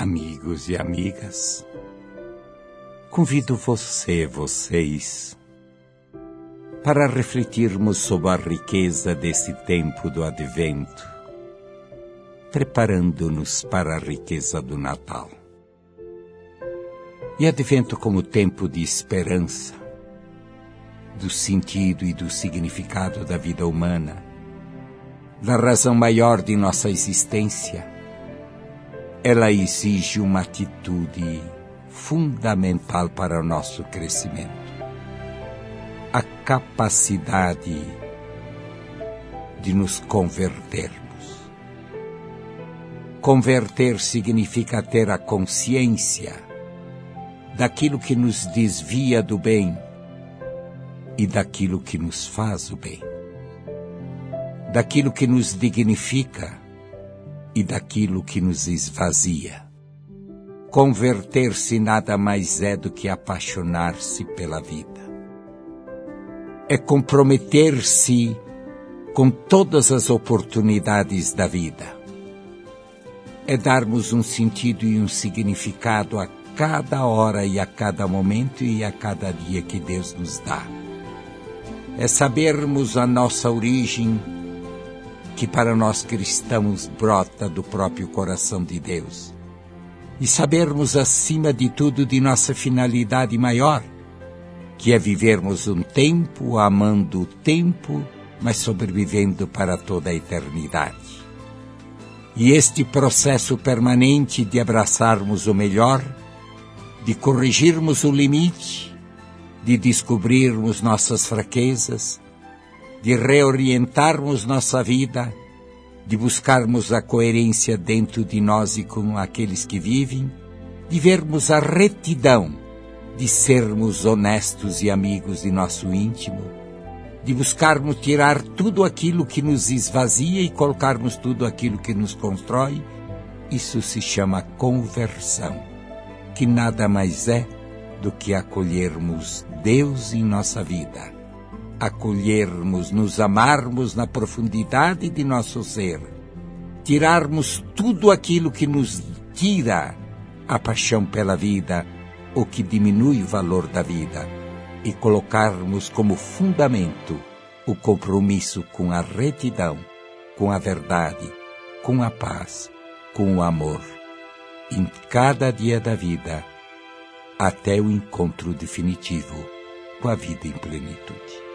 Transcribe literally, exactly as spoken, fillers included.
amigos e amigas, convido você, vocês, para refletirmos sobre a riqueza desse tempo do Advento, preparando-nos para a riqueza do Natal. E Advento como tempo de esperança, do sentido e do significado da vida humana, da razão maior de nossa existência. Ela exige uma atitude fundamental para o nosso crescimento. A capacidade de nos convertermos. Converter significa ter a consciência daquilo que nos desvia do bem e daquilo que nos faz o bem. Daquilo que nos dignifica e daquilo que nos esvazia. Converter-se nada mais é do que apaixonar-se pela vida. É comprometer-se com todas as oportunidades da vida. É darmos um sentido e um significado a cada hora e a cada momento e a cada dia que Deus nos dá. É sabermos a nossa origem, que para nós cristãos brota do próprio coração de Deus. E sabermos, acima de tudo, de nossa finalidade maior, que é vivermos um tempo, amando o tempo, mas sobrevivendo para toda a eternidade. E este processo permanente de abraçarmos o melhor, de corrigirmos o limite, de descobrirmos nossas fraquezas, de reorientarmos nossa vida, de buscarmos a coerência dentro de nós e com aqueles que vivem, de vermos a retidão, de sermos honestos e amigos de nosso íntimo, de buscarmos tirar tudo aquilo que nos esvazia e colocarmos tudo aquilo que nos constrói. Isso se chama conversão, que nada mais é do que acolhermos Deus em nossa vida. Acolhermos, nos amarmos na profundidade de nosso ser, tirarmos tudo aquilo que nos tira a paixão pela vida, ou que diminui o valor da vida, e colocarmos como fundamento o compromisso com a retidão, com a verdade, com a paz, com o amor, em cada dia da vida, até o encontro definitivo com a vida em plenitude.